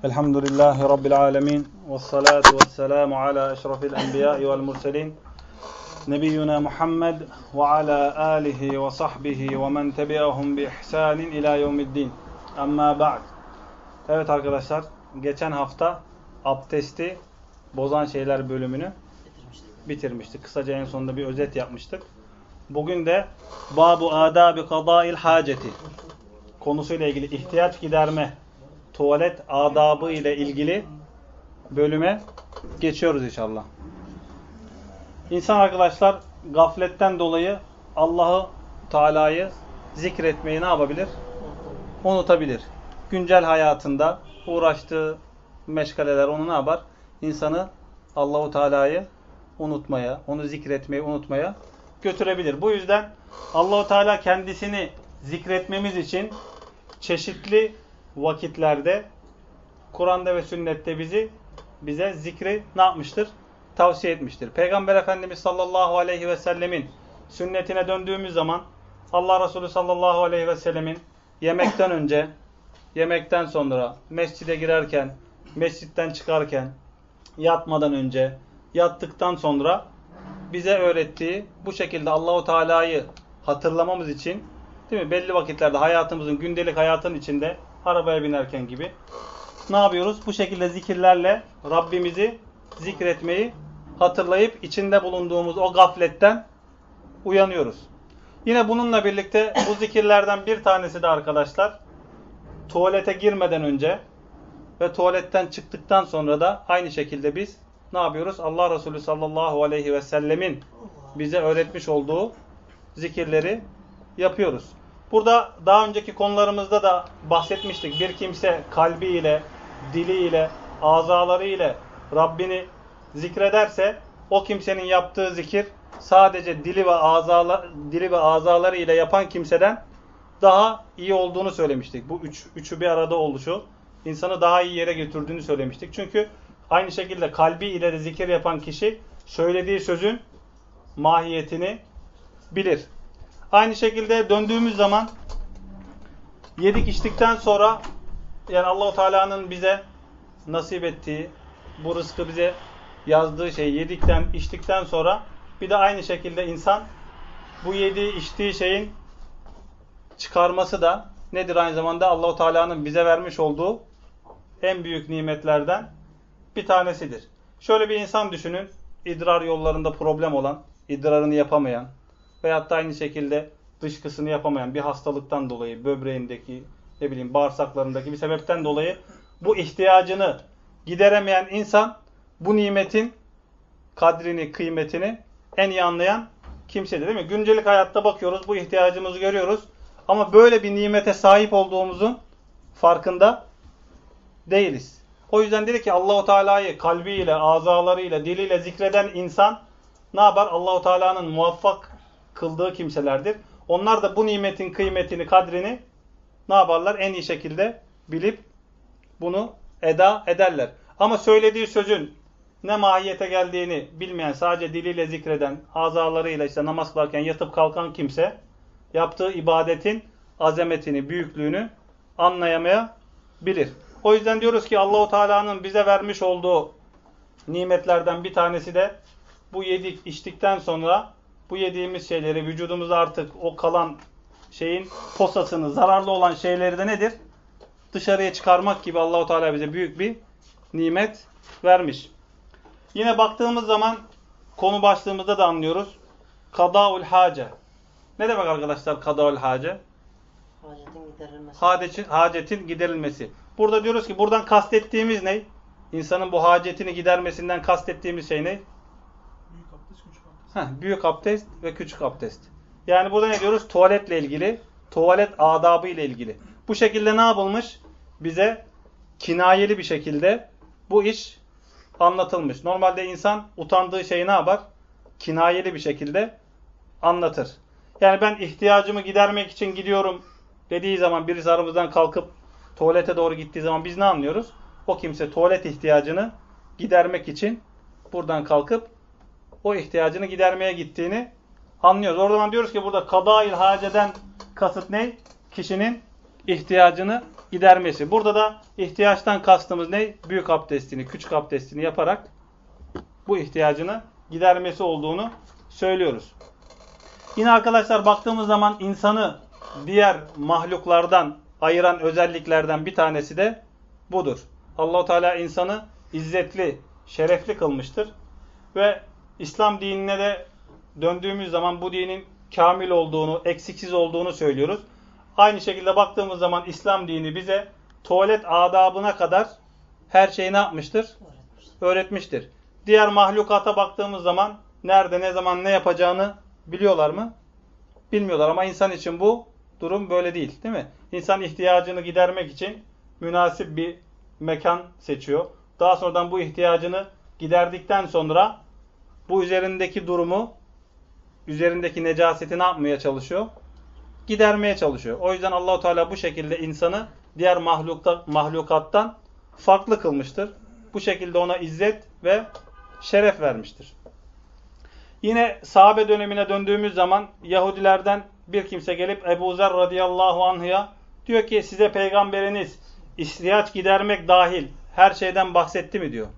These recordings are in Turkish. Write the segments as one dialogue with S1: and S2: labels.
S1: Elhamdülillahi Rabbil alemin. Vessalatu vesselamu ala eşrafil enbiyai vel murselin. Nebiyyuna Muhammed ve ala alihi ve sahbihi ve men tebi'ahum bi ihsanin ila yevmiddin. Amma ba'd. Evet arkadaşlar, geçen hafta abdesti bozan şeyler bölümünü bitirmiştik. Kısaca en sonunda bir özet yapmıştık. Bugün de Babu adabi kadâil haceti konusuyla ilgili ihtiyaç giderme, tuvalet adabı ile ilgili bölüme geçiyoruz inşallah. İnsan arkadaşlar gafletten dolayı Allahu Teala'yı zikretmeyi ne yapabilir? Unutabilir. Güncel hayatında uğraştığı meşgaleler onu ne yapar? İnsanı Allahu Teala'yı unutmaya, onu zikretmeyi unutmaya götürebilir. Bu yüzden Allahu Teala kendisini zikretmemiz için çeşitli vakitlerde Kur'an'da ve sünnette bize zikri ne yapmıştır? Tavsiye etmiştir. Peygamber Efendimiz sallallahu aleyhi ve sellemin sünnetine döndüğümüz zaman Allah Resulü sallallahu aleyhi ve sellemin yemekten önce, yemekten sonra, mescide girerken, mescitten çıkarken, yatmadan önce, yattıktan sonra bize öğrettiği bu şekilde Allahu Teala'yı hatırlamamız için, değil mi? Belli vakitlerde hayatımızın, gündelik hayatın içinde arabaya binerken gibi ne yapıyoruz? Bu şekilde zikirlerle Rabbimizi zikretmeyi hatırlayıp içinde bulunduğumuz o gafletten uyanıyoruz. Yine bununla birlikte bu zikirlerden bir tanesi de arkadaşlar tuvalete girmeden önce ve tuvaletten çıktıktan sonra da aynı şekilde biz ne yapıyoruz? Allah Resulü sallallahu aleyhi ve sellemin bize öğretmiş olduğu zikirleri yapıyoruz. Burada daha önceki konularımızda da bahsetmiştik. Bir kimse kalbiyle, diliyle, azalarıyla Rabbini zikrederse o kimsenin yaptığı zikir sadece dili ve azaları ile yapan kimseden daha iyi olduğunu söylemiştik. Bu üçü bir arada oluşu insanı daha iyi yere götürdüğünü söylemiştik. Çünkü aynı şekilde kalbi ile de zikir yapan kişi söylediği sözün mahiyetini bilir. Aynı şekilde döndüğümüz zaman yedik içtikten sonra yani Allah-u Teala'nın bize nasip ettiği, bu rızkı bize yazdığı şeyi yedikten, içtikten sonra bir de aynı şekilde insan bu yediği, içtiği şeyin çıkarması da nedir aynı zamanda? Allah-u Teala'nın bize vermiş olduğu en büyük nimetlerden bir tanesidir. Şöyle bir insan düşünün, idrar yollarında problem olan, idrarını yapamayan veyahut da aynı şekilde dışkısını yapamayan bir hastalıktan dolayı, böbreğindeki, bağırsaklarındaki bir sebepten dolayı bu ihtiyacını gideremeyen insan bu nimetin kadrini, kıymetini en iyi anlayan kimsedir, değil mi? Güncelik hayatta bakıyoruz, bu ihtiyacımızı görüyoruz ama böyle bir nimete sahip olduğumuzun farkında değiliz. O yüzden dedi ki Allahu Teala'yı kalbiyle, azalarıyla, diliyle zikreden insan ne yapar? Allahu Teala'nın muvaffak kıldığı kimselerdir. Onlar da bu nimetin kıymetini, kadrini ne yaparlar? En iyi şekilde bilip bunu eda ederler. Ama söylediği sözün ne mahiyete geldiğini bilmeyen, sadece diliyle zikreden, azalarıyla işte namaz kılarken yatıp kalkan kimse yaptığı ibadetin azametini, büyüklüğünü anlayamayabilir. O yüzden diyoruz ki Allahu Teala'nın bize vermiş olduğu nimetlerden bir tanesi de bu yedik, içtikten sonra bu yediğimiz şeyleri vücudumuzda artık o kalan şeyin posasını, zararlı olan şeyleri de nedir? Dışarıya çıkarmak gibi Allahu Teala bize büyük bir nimet vermiş. Yine baktığımız zaman konu başlığımızda da anlıyoruz. Kadaul hace. Ne demek arkadaşlar kadaul hace?
S2: Hacetin giderilmesi.
S1: Hacetin giderilmesi. Burada diyoruz ki buradan kastettiğimiz ne? İnsanın bu hacetini gidermesinden kastettiğimiz şey ne?
S3: Büyük abdest, küçük abdest.
S1: Büyük abdest ve küçük abdest. Yani burada ne diyoruz? Tuvaletle ilgili, tuvalet adabı ile ilgili. Bu şekilde ne yapılmış? Bize kinayeli bir şekilde bu iş anlatılmış. Normalde insan utandığı şeyi ne yapar? Kinayeli bir şekilde anlatır. Yani ben ihtiyacımı gidermek için gidiyorum dediği zaman birisi aramızdan kalkıp tuvalete doğru gittiği zaman biz ne anlıyoruz? O kimse tuvalet ihtiyacını gidermek için buradan kalkıp o ihtiyacını gidermeye gittiğini anlıyoruz. Oradan diyoruz ki burada kadâil haceden kasıt ne? Kişinin ihtiyacını gidermesi. Burada da ihtiyaçtan kastımız ne? Büyük abdestini, küçük abdestini yaparak bu ihtiyacını gidermesi olduğunu söylüyoruz. Yine arkadaşlar baktığımız zaman insanı diğer mahluklardan ayıran özelliklerden bir tanesi de budur. Allah-u Teala insanı izzetli, şerefli kılmıştır. Ve İslam dinine de döndüğümüz zaman bu dinin kamil olduğunu, eksiksiz olduğunu söylüyoruz. Aynı şekilde baktığımız zaman İslam dini bize tuvalet adabına kadar her şeyi ne yapmıştır? Öğretmiştir. Diğer mahlukata baktığımız zaman nerede, ne zaman, ne yapacağını biliyorlar mı? Bilmiyorlar ama insan için bu durum böyle değil, değil mi? İnsan ihtiyacını gidermek için münasip bir mekan seçiyor. Daha sonradan bu ihtiyacını giderdikten sonra bu üzerindeki durumu, üzerindeki necaseti ne yapmaya çalışıyor? Gidermeye çalışıyor. O yüzden Allah-u Teala bu şekilde insanı diğer mahlukattan farklı kılmıştır. Bu şekilde ona izzet ve şeref vermiştir. Yine sahabe dönemine döndüğümüz zaman Yahudilerden bir kimse gelip Ebu Zer radıyallahu anh'a diyor ki size peygamberiniz ihtiyaç gidermek dahil her şeyden bahsetti mi diyor.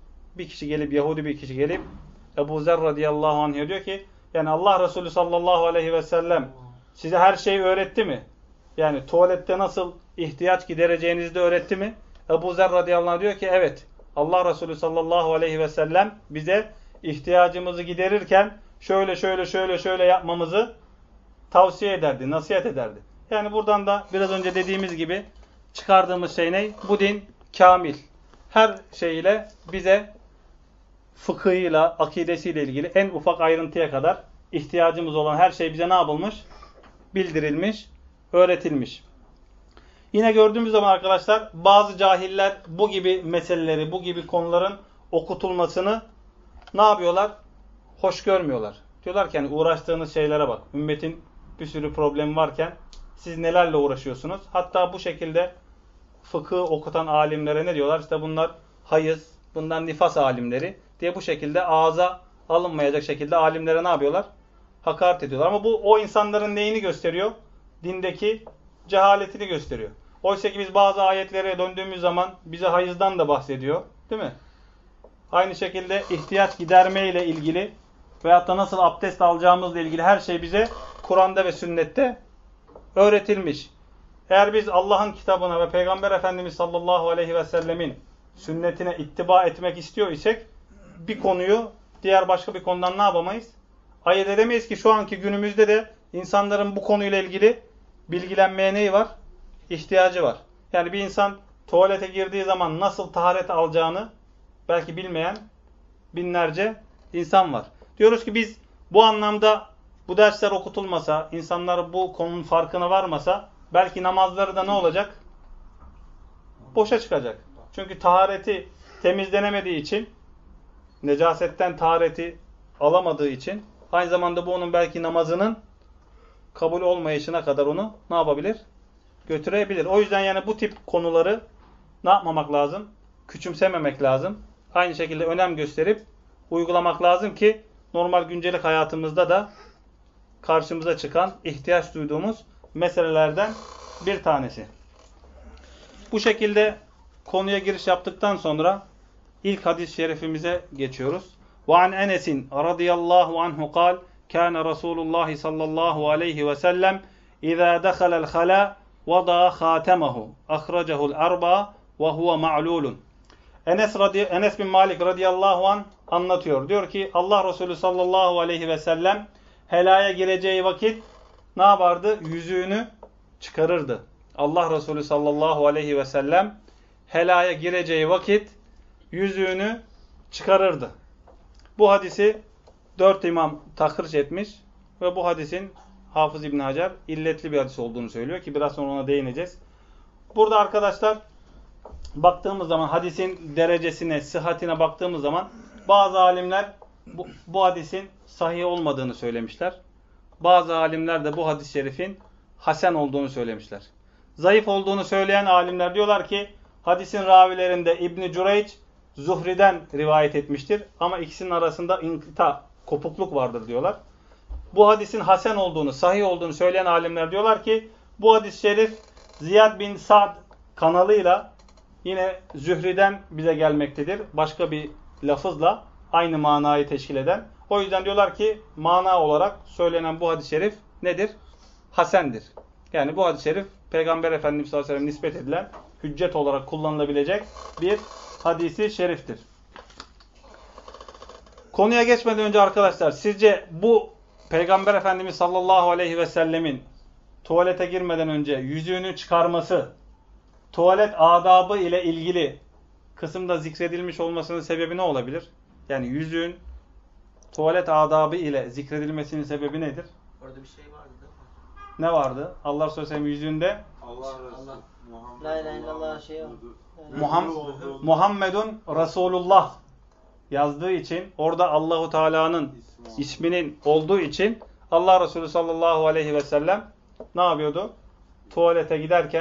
S1: Yahudi bir kişi gelip Ebu Zer radıyallahu anh'a diyor ki yani Allah Resulü sallallahu aleyhi ve sellem size her şeyi öğretti mi? Yani tuvalette nasıl ihtiyaç gidereceğinizi de öğretti mi? Ebu Zer radıyallahu anh diyor ki evet. Allah Resulü sallallahu aleyhi ve sellem bize ihtiyacımızı giderirken şöyle yapmamızı tavsiye ederdi, nasihat ederdi. Yani buradan da biraz önce dediğimiz gibi çıkardığımız şey ne? Bu din kamil. Her şeyiyle bize fıkhıyla, akidesiyle ilgili en ufak ayrıntıya kadar ihtiyacımız olan her şey bize ne yapılmış? Bildirilmiş, öğretilmiş. Yine gördüğümüz zaman arkadaşlar bazı cahiller bu gibi meseleleri, bu gibi konuların okutulmasını ne yapıyorlar? Hoş görmüyorlar. Diyorlar ki yani uğraştığınız şeylere bak. Ümmetin bir sürü problemi varken siz nelerle uğraşıyorsunuz? Hatta bu şekilde fıkıh okutan alimlere ne diyorlar? İşte bunlar hayız, bunlar nifas alimleri diye bu şekilde ağza alınmayacak şekilde alimlere ne yapıyorlar? Hakaret ediyorlar. Ama bu o insanların neyini gösteriyor? Dindeki cehaletini gösteriyor. Oysa ki biz bazı ayetlere döndüğümüz zaman bize hayızdan da bahsediyor. Değil mi? Aynı şekilde ihtiyaç giderme ile ilgili veyahut da nasıl abdest alacağımızla ilgili her şey bize Kur'an'da ve sünnette öğretilmiş. Eğer biz Allah'ın kitabına ve Peygamber Efendimiz sallallahu aleyhi ve sellemin sünnetine ittiba etmek istiyor isek bir konuyu diğer başka bir konudan ne yapamayız? Ayırt edemeyiz ki şu anki günümüzde de insanların bu konuyla ilgili bilgilenmeye neyi var? İhtiyacı var. Yani bir insan tuvalete girdiği zaman nasıl taharet alacağını belki bilmeyen binlerce insan var. Diyoruz ki biz bu anlamda bu dersler okutulmasa, insanlar bu konunun farkına varmasa belki namazları da ne olacak? Boşa çıkacak. Çünkü tahareti temizlenemediği için, necasetten tahareti alamadığı için aynı zamanda bu onun belki namazının kabul olmayışına kadar onu ne yapabilir? Götürebilir. O yüzden yani bu tip konuları ne yapmamak lazım? Küçümsememek lazım. Aynı şekilde önem gösterip uygulamak lazım ki normal güncelik hayatımızda da karşımıza çıkan, ihtiyaç duyduğumuz meselelerden bir tanesi. Bu şekilde konuya giriş yaptıktan sonra ilk hadis-i şerifimize geçiyoruz. وَعَنْ اَنَسٍ رَضِيَ اللّٰهُ عَنْهُ قَالْ كَانَ رَسُولُ اللّٰهِ صَلَّى اللّٰهُ عَلَيْهِ وَسَلَّمْ اِذَا دَخَلَ الْخَلَاء وَضَعَ خَاتَمَهُ اَخْرَجَهُ الْاَرْبَعَ وَهُوَ مَعْلُولٌ Enes bin Malik radıyallahu anh anlatıyor. Diyor ki Allah Resulü sallallahu aleyhi ve sellem helaya gireceği vakit ne yapardı? Yüzüğünü çıkarırdı. Allah Resulü sallallahu aleyhi ve sellem helaya gireceği vakit yüzüğünü çıkarırdı. Bu hadisi 4 imam tahriş etmiş ve bu hadisin Hafız İbn Hacer illetli bir hadis olduğunu söylüyor ki biraz sonra ona değineceğiz. Burada arkadaşlar baktığımız zaman hadisin derecesine, sıhhatine baktığımız zaman bazı alimler bu hadisin sahih olmadığını söylemişler. Bazı alimler de bu hadis-i şerifin hasen olduğunu söylemişler. Zayıf olduğunu söyleyen alimler diyorlar ki hadisin ravilerinde İbn-i Cüreyc Zuhri'den rivayet etmiştir. Ama ikisinin arasında kopukluk vardır diyorlar. Bu hadisin hasen olduğunu, sahih olduğunu söyleyen alimler diyorlar ki bu hadis-i şerif Ziyad bin Sa'd kanalıyla yine Zühri'den bize gelmektedir. Başka bir lafızla aynı manayı teşkil eden. O yüzden diyorlar ki mana olarak söylenen bu hadis-i şerif nedir? Hasendir. Yani bu hadis-i şerif Peygamber Efendimiz sallallahu aleyhi ve sellem nispet edilen hüccet olarak kullanılabilecek bir hadisi şeriftir. Konuya geçmeden önce arkadaşlar sizce bu Peygamber Efendimiz sallallahu aleyhi ve sellemin tuvalete girmeden önce yüzüğünü çıkarması tuvalet adabı ile ilgili kısımda zikredilmiş olmasının sebebi ne olabilir? Yani yüzüğün tuvalet adabı ile zikredilmesinin sebebi nedir?
S2: Orada bir şey vardı değil mi?
S1: Ne vardı? Allah Resulü Aleyhisselam yüzüğünde
S2: Allah. La ilahe illallah şey o.
S1: Muhammedun Resulullah yazdığı için orada Allahu Teala'nın isminin olduğu için Allah Resulü sallallahu aleyhi ve sellem ne yapıyordu? Tuvalete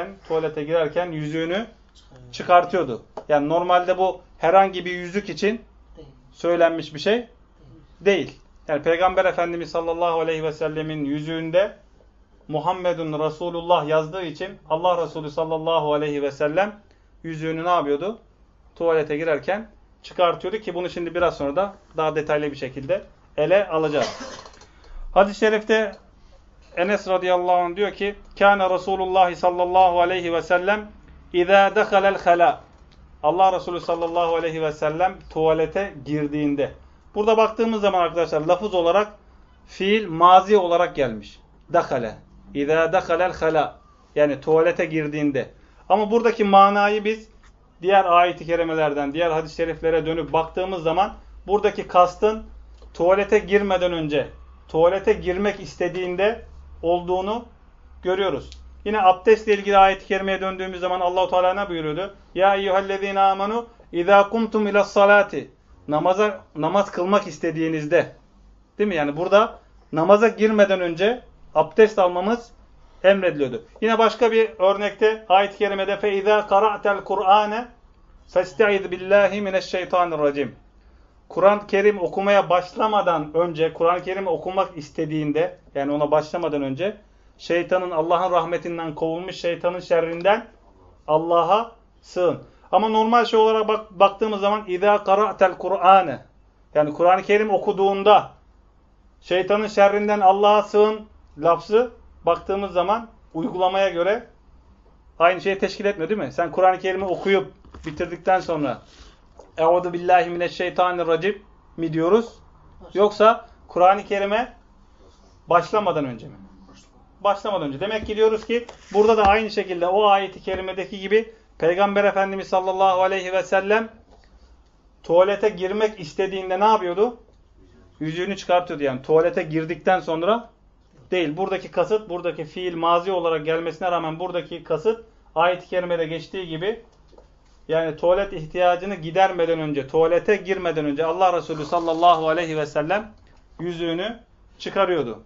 S1: girerken yüzüğünü çıkartıyordu. Yani normalde bu herhangi bir yüzük için söylenmiş bir şey değil. Yani Peygamber Efendimiz sallallahu aleyhi ve sellemin yüzüğünde Muhammedun Resulullah yazdığı için Allah Resulü sallallahu aleyhi ve sellem yüzüğünü ne yapıyordu? Tuvalete girerken çıkartıyordu ki bunu şimdi biraz sonra da daha detaylı bir şekilde ele alacağız. Hadis-i şerifte Enes radıyallahu anh diyor ki Kâne Resulullah sallallahu aleyhi ve sellem İzâ dehalel halâ Allah Resulü sallallahu aleyhi ve sellem tuvalete girdiğinde. Burada baktığımız zaman arkadaşlar lafız olarak fiil mazi olarak gelmiş. Dehale. İzâ dehalel halâ yani tuvalete girdiğinde. Ama buradaki manayı biz diğer ayet-i kerimelerden, diğer hadis-i şeriflere dönüp baktığımız zaman buradaki kastın tuvalete girmeden önce, tuvalete girmek istediğinde olduğunu görüyoruz. Yine abdestle ilgili ayet-i kerimeye döndüğümüz zaman Allah-u Teala ne buyuruyordu? Ya eyyühellezine amenu izâ kumtum ilas salati namaz kılmak istediğinizde. Değil mi? Yani burada namaza girmeden önce abdest almamız emrediliyordu. Yine başka bir örnekte ayet-i kerimede fe izâ qara'tel Kur'âne festaiz billahi mineşşeytanirracim. Kur'an-ı Kerim okumaya başlamadan önce, Kur'an-ı Kerim'i okumak istediğinde, yani ona başlamadan önce, şeytanın, Allah'ın rahmetinden kovulmuş şeytanın şerrinden Allah'a sığın. Ama normal şey olarak baktığımız zaman اِذَا قَرَأْتَ الْقُرْآنَ yani Kur'an-ı Kerim okuduğunda şeytanın şerrinden Allah'a sığın lafzı baktığımız zaman uygulamaya göre aynı şeyi teşkil etmiyor değil mi? Sen Kur'an-ı Kerim'i okuyup bitirdikten sonra Euzu billahi mineşşeytanirracim mi diyoruz? Yoksa Kur'an-ı Kerim'e başlamadan önce mi? Başlamadan önce. Demek ki diyoruz ki burada da aynı şekilde o ayeti kerimedeki gibi Peygamber Efendimiz sallallahu aleyhi ve sellem tuvalete girmek istediğinde ne yapıyordu? Yüzüğünü çıkartıyordu. Yani tuvalete girdikten sonra değil. Buradaki kasıt, buradaki fiil mazi olarak gelmesine rağmen buradaki kasıt ayet-i kerimede geçtiği gibi yani tuvalet ihtiyacını gidermeden önce, tuvalete girmeden önce Allah Resulü sallallahu aleyhi ve sellem yüzüğünü çıkarıyordu.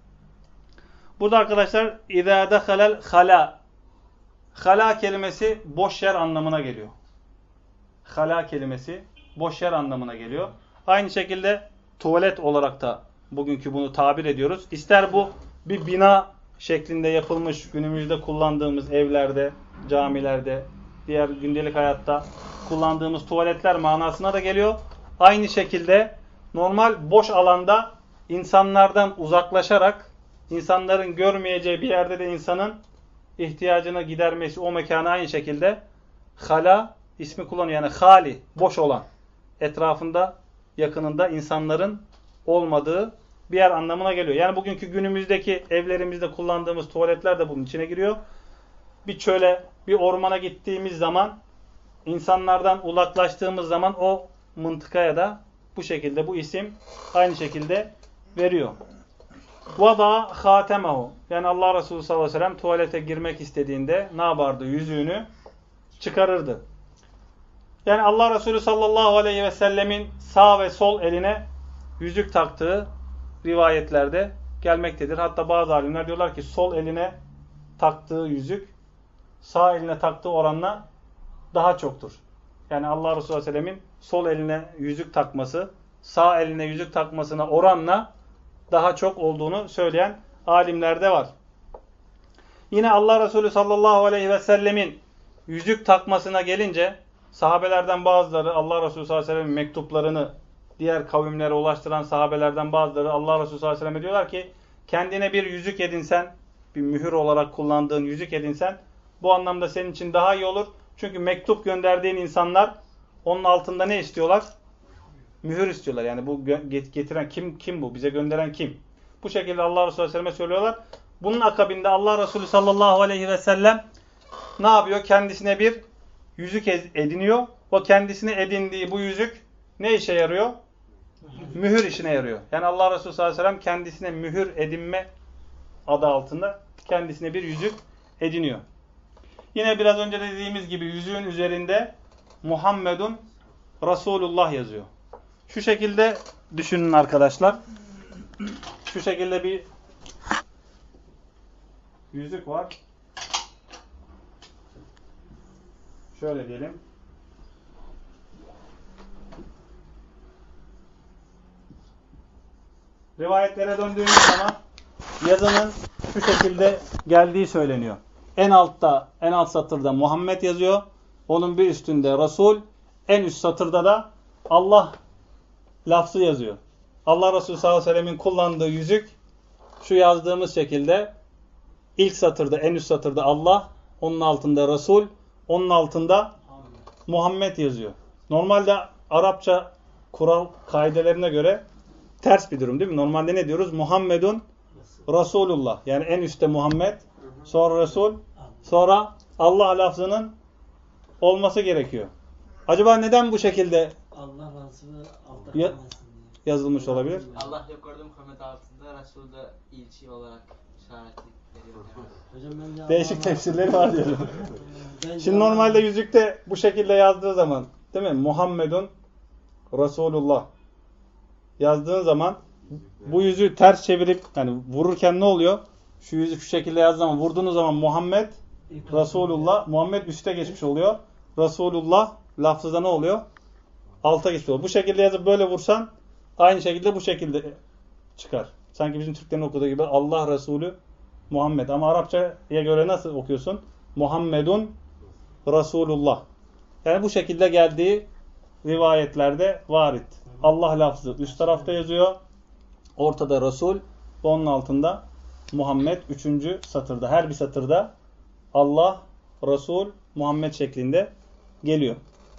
S1: Burada arkadaşlar اِذَا دَخَلَ الْخَلَى Hala kelimesi boş yer anlamına geliyor. Hala kelimesi boş yer anlamına geliyor. Aynı şekilde tuvalet olarak da bugünkü bunu tabir ediyoruz. İster bu bir bina şeklinde yapılmış günümüzde kullandığımız evlerde, camilerde, diğer gündelik hayatta kullandığımız tuvaletler manasına da geliyor. Aynı şekilde normal boş alanda insanlardan uzaklaşarak insanların görmeyeceği bir yerde de insanın ihtiyacını gidermesi o mekana aynı şekilde hala ismi kullanıyor. Yani hali, boş olan, etrafında, yakınında insanların olmadığı bir yer anlamına geliyor. Yani bugünkü günümüzdeki evlerimizde kullandığımız tuvaletler de bunun içine giriyor. Bir çöle, bir ormana gittiğimiz zaman, insanlardan uzaklaştığımız zaman o mıntıkaya da bu şekilde, bu isim aynı şekilde veriyor. وَضَا خَاتَمَهُ yani Allah Resulü sallallahu aleyhi ve sellem tuvalete girmek istediğinde ne yapardı? Yüzüğünü çıkarırdı. Yani Allah Resulü sallallahu aleyhi ve sellemin sağ ve sol eline yüzük taktığı rivayetlerde gelmektedir. Hatta bazı alimler diyorlar ki sol eline taktığı yüzük sağ eline taktığı oranla daha çoktur. Yani Allah Resulü sallallahu aleyhi ve sellemin sol eline yüzük takması sağ eline yüzük takmasına oranla daha çok olduğunu söyleyen alimler de var. Yine Allah Resulü sallallahu aleyhi ve sellemin yüzük takmasına gelince sahabelerden bazıları Allah Resulü sallallahu aleyhi ve sellem'in mektuplarını diğer kavimlere ulaştıran sahabelerden bazıları Allah Resulü sallallahu aleyhi ve sellem'e diyorlar ki kendine bir yüzük edinsen, bir mühür olarak kullandığın yüzük edinsen bu anlamda senin için daha iyi olur. Çünkü mektup gönderdiğin insanlar onun altında ne istiyorlar? Mühür istiyorlar. Yani bu getiren kim bu? Bize gönderen kim? Bu şekilde Allah Resulü Aleyhisselam'a söylüyorlar. Bunun akabinde Allah Resulü sallallahu aleyhi ve sellem ne yapıyor? Kendisine bir yüzük ediniyor. O kendisine edindiği bu yüzük ne işe yarıyor? Mühür işine yarıyor. Yani Allah Resulü sallallahu aleyhi ve sellem kendisine mühür edinme adı altında kendisine bir yüzük ediniyor. Yine biraz önce dediğimiz gibi yüzüğün üzerinde Muhammedun Resulullah yazıyor. Şu şekilde düşünün arkadaşlar. Şu şekilde bir yüzük var. Şöyle diyelim. Rivayetlere döndüğümüz zaman yazının şu şekilde geldiği söyleniyor. En alt satırda Muhammed yazıyor. Onun bir üstünde Resul, en üst satırda da Allah lafzı yazıyor. Allah Resulü sallallahu aleyhi ve sellemin kullandığı yüzük şu yazdığımız şekilde ilk satırda, en üst satırda Allah, onun altında Resul, onun altında Muhammed yazıyor. Normalde Arapça kural kaidelerine göre ters bir durum değil mi? Normalde ne diyoruz? Muhammedun Resulullah. Yani en üstte Muhammed, sonra Resul, sonra Allah lafzının olması gerekiyor. Acaba neden bu şekilde
S2: Allah razı altta
S1: yazılmış olabilir?
S2: Allah yukarıda Muhammed altında, Resul de ilçi olarak işaret veriyor. Hocam
S1: Değişik tefsirleri var diyorum. Şimdi normalde yüzükte bu şekilde yazdığı zaman değil mi? Muhammedun Resulullah yazdığın zaman bu yüzüğü ters çevirip yani vururken ne oluyor? Şu yüzük şu şekilde yazdığı zaman vurduğunuz zaman Muhammed Resulullah, Muhammed üste geçmiş oluyor. Resulullah lafzıda ne oluyor? Alta geçmiş oluyor. Bu şekilde yazıp böyle vursan aynı şekilde bu şekilde çıkar. Sanki bizim Türklerin okuduğu gibi Allah Resulü Muhammed. Ama Arapçaya göre nasıl okuyorsun? Muhammedun Resulullah. Yani bu şekilde geldiği rivayetlerde varit. Allah lafzı üst tarafta yazıyor. Ortada Resul. Onun altında Muhammed 3. satırda. Her bir satırda Allah, Resul, Muhammed şeklinde geliyor.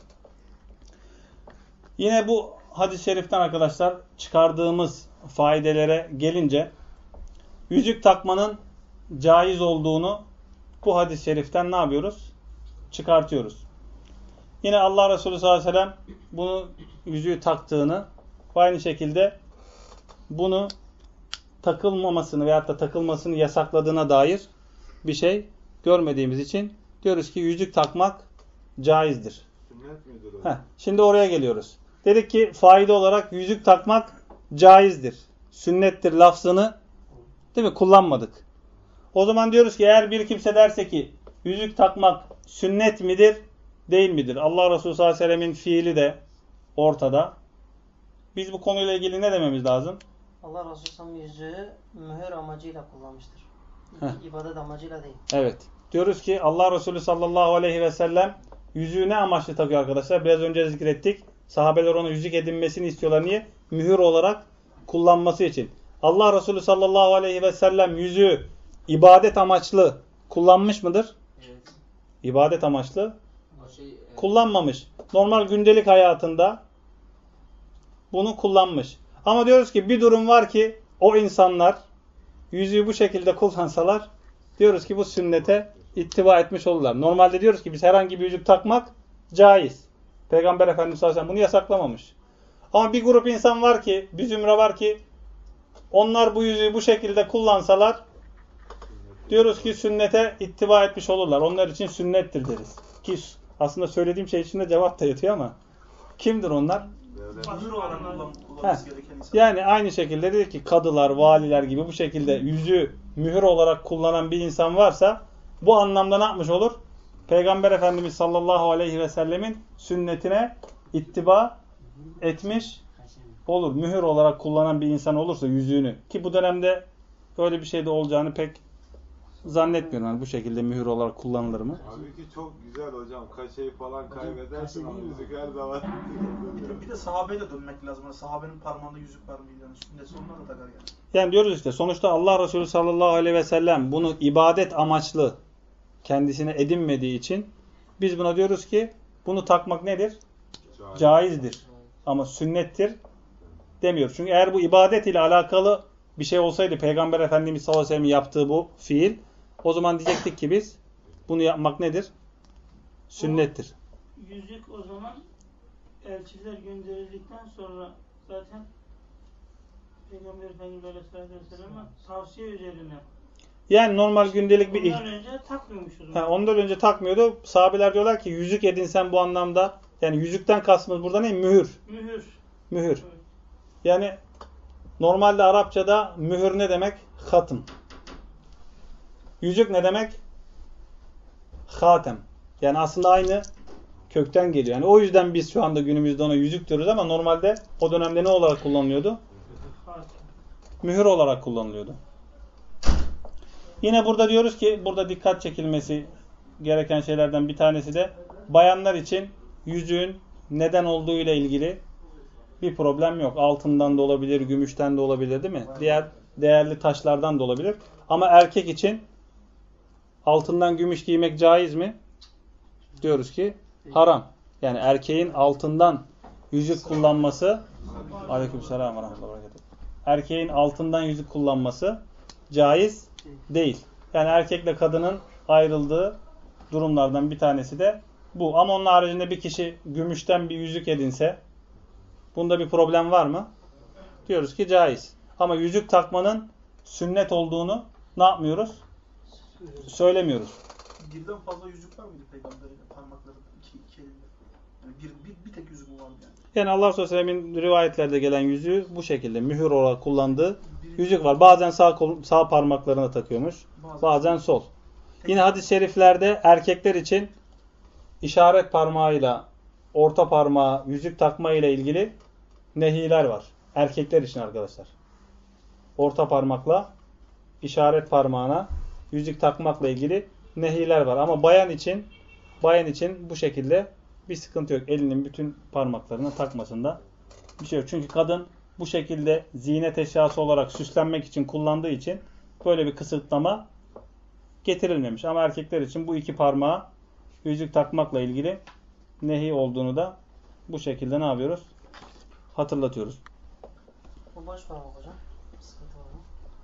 S1: Yine bu hadis-i şeriften arkadaşlar çıkardığımız faydelere gelince yüzük takmanın caiz olduğunu bu hadis-i şeriften ne yapıyoruz? Çıkartıyoruz. Yine Allah Resulü sallallahu aleyhi ve sellem bunu yüzüğü taktığını ve aynı şekilde bunu takılmamasını veyahut da takılmasını yasakladığına dair bir şey görmediğimiz için diyoruz ki yüzük takmak caizdir. Şimdi oraya geliyoruz. Dedik ki faide olarak yüzük takmak caizdir. Sünnettir lafzını değil mi? Kullanmadık. O zaman diyoruz ki eğer bir kimse derse ki yüzük takmak sünnet midir? Değil midir? Allah Resulü sallallahu aleyhi ve sellemin fiili de ortada. Biz bu konuyla ilgili ne dememiz lazım?
S4: Allah Resulü sallallahu yüzüğü mühür amacıyla kullanmıştır. İbadet amacıyla değil.
S1: Evet. Diyoruz ki Allah Resulü sallallahu aleyhi ve sellem yüzüğü ne amaçlı takıyor arkadaşlar? Biraz önce zikrettik. Sahabeler ona yüzük edinmesini istiyorlar. Niye? Mühür olarak kullanması için. Allah Resulü sallallahu aleyhi ve sellem yüzüğü ibadet amaçlı kullanmış mıdır?
S2: Evet.
S1: İbadet amaçlı kullanmamış. Normal gündelik hayatında bunu kullanmış. Ama diyoruz ki bir durum var ki o insanlar yüzüğü bu şekilde kullansalar diyoruz ki bu sünnete ittiba etmiş olurlar. Normalde diyoruz ki biz herhangi bir yüzük takmak caiz. Peygamber Efendimiz sallallahu aleyhi ve sellem bunu yasaklamamış. Ama bir grup insan var ki, bir zümre var ki onlar bu yüzüğü bu şekilde kullansalar diyoruz ki sünnete ittiba etmiş olurlar. Onlar için sünnettir deriz. Ki aslında söylediğim şey içinde cevap da yatıyor ama kimdir onlar?
S3: Mühür olarak kullanması gereken insan.
S1: Yani aynı şekilde dedik ki kadılar, valiler gibi bu şekilde yüzüğü mühür olarak kullanan bir insan varsa bu anlamda ne yapmış olur? Peygamber Efendimiz sallallahu aleyhi ve sellemin sünnetine ittiba etmiş olur. Mühür olarak kullanan bir insan olursa yüzüğünü ki bu dönemde böyle bir şey de olacağını pek zannetmiyorum. Yani bu şekilde mühür olarak kullanılır mı?
S5: Halbuki çok güzel hocam. Kaşeyi falan kaybedersin ama yüzük her zaman.
S3: Bir de sahabeye de dönmek lazım. Yani sahabenin parmağında yüzük var mıydı? Yani sünnet sonuna da takar yani.
S1: Yani diyoruz işte sonuçta Allah Resulü sallallahu aleyhi ve sellem bunu ibadet amaçlı kendisine edinmediği için biz buna diyoruz ki bunu takmak nedir? Caizdir. Ama sünnettir demiyoruz. Çünkü eğer bu ibadet ile alakalı bir şey olsaydı Peygamber Efendimiz sallallahu aleyhi ve sellem'in yaptığı bu fiil, o zaman diyecektik ki biz bunu yapmak nedir? Sünnettir.
S6: O yüzük o zaman elçiler gönderildikten sonra zaten Peygamber Efendimiz Aleyhisselatü Vesselam'a tavsiye üzerine.
S1: Yani normal gündelik bir
S6: Ondan önce takmıyormuş o zaman.
S1: ondan önce takmıyordu. Sahabeler diyorlar ki yüzük edinsen bu anlamda, yani yüzükten kastımız burada ne? Mühür. Mühür.
S6: Evet.
S1: Yani normalde Arapçada mühür ne demek? Hatım. Yüzük ne demek? Hatem. Yani aslında aynı kökten geliyor. Yani o yüzden biz şu anda günümüzde ona yüzük diyoruz ama normalde o dönemde ne olarak kullanılıyordu? Mühür olarak kullanılıyordu. Yine burada diyoruz ki burada dikkat çekilmesi gereken şeylerden bir tanesi de bayanlar için yüzüğün neden olduğu ile ilgili bir problem yok. Altından da olabilir, gümüşten de olabilir değil mi? Diğer değerli taşlardan da olabilir. Ama erkek için altından gümüş giymek caiz mi? Diyoruz ki haram. Yani erkeğin altından yüzük kullanması aleykümselam ve rahmetullahi ve berekatuhu. Erkeğin altından yüzük kullanması caiz değil. Yani erkekle kadının ayrıldığı durumlardan bir tanesi de bu. Ama onun haricinde bir kişi gümüşten bir yüzük edinse bunda bir problem var mı? Diyoruz ki caiz. Ama yüzük takmanın sünnet olduğunu ne yapmıyoruz? Söylemiyoruz.
S3: Birden fazla yüzük var mıydı peygamberin parmaklarında? İki elinde. Yani bir tek yüzük mü vardı yani?
S1: Yani Allah Resulü Aleyhisselam'ın rivayetlerde gelen yüzüğü bu şekilde mühür olarak kullandığı yüzük var. Bazen sağ parmaklarına takıyormuş. Bazen sol. Yine hadis-i şeriflerde erkekler için işaret parmağıyla orta parmağa yüzük takma ile ilgili nehiler var. Erkekler için arkadaşlar. Orta parmakla işaret parmağına yüzük takmakla ilgili nehiler var. Ama bayan için bu şekilde bir sıkıntı yok. Elinin bütün parmaklarına takmasında bir şey yok. Çünkü kadın bu şekilde ziynet eşyası olarak süslenmek için kullandığı için böyle bir kısıtlama getirilmemiş. Ama erkekler için bu iki parmağa yüzük takmakla ilgili nehi olduğunu da bu şekilde ne yapıyoruz? Hatırlatıyoruz.
S4: O baş parmak hocam. Sıkıntı var mı?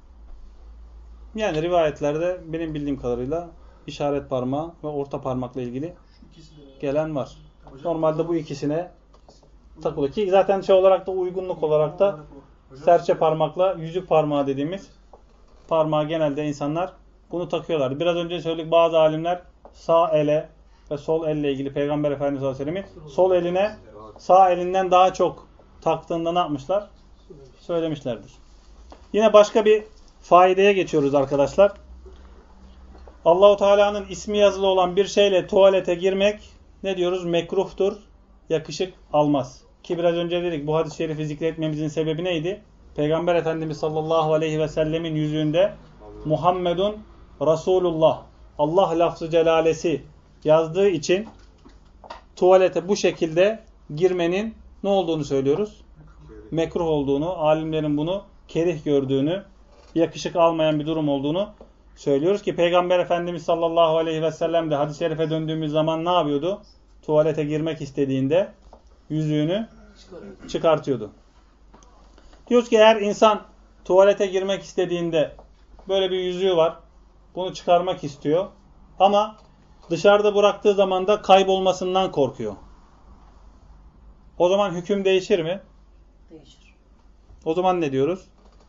S1: Yani rivayetlerde benim bildiğim kadarıyla işaret parmağı ve orta parmakla ilgili gelen var. Normalde bu ikisine takılıyor ki zaten şey olarak da uygunluk olarak da serçe parmakla yüzük parmağı dediğimiz parmağı genelde insanlar bunu takıyorlar. Biraz önce söyledik, bazı alimler sağ ele ve sol elle ilgili Peygamber Efendimiz Aleyhisselam'ın sol eline sağ elinden daha çok taktığında ne yapmışlar? Söylemişlerdir. Yine başka bir faideye geçiyoruz arkadaşlar. Allahu Teala'nın ismi yazılı olan bir şeyle tuvalete girmek ne diyoruz? Mekruhtur. Yakışık almaz. Ki biraz önce dedik, bu hadis-i şerifi zikretmemizin sebebi neydi? Peygamber Efendimiz sallallahu aleyhi ve sellemin yüzüğünde Muhammedun Resulullah, Allah lafzı celalesi yazdığı için tuvalete bu şekilde girmenin ne olduğunu söylüyoruz? Mekruh olduğunu, alimlerin bunu kerih gördüğünü, yakışık almayan bir durum olduğunu söylüyoruz ki Peygamber Efendimiz sallallahu aleyhi ve sellem de hadis-i şerife döndüğümüz zaman ne yapıyordu? Tuvalete girmek istediğinde yüzüğünü çıkartıyordu. Diyoruz ki eğer insan tuvalete girmek istediğinde böyle bir yüzüğü var, bunu çıkarmak istiyor ama dışarıda bıraktığı zaman da kaybolmasından korkuyor. O zaman hüküm değişir mi?
S4: Değişir.
S1: O zaman ne diyoruz?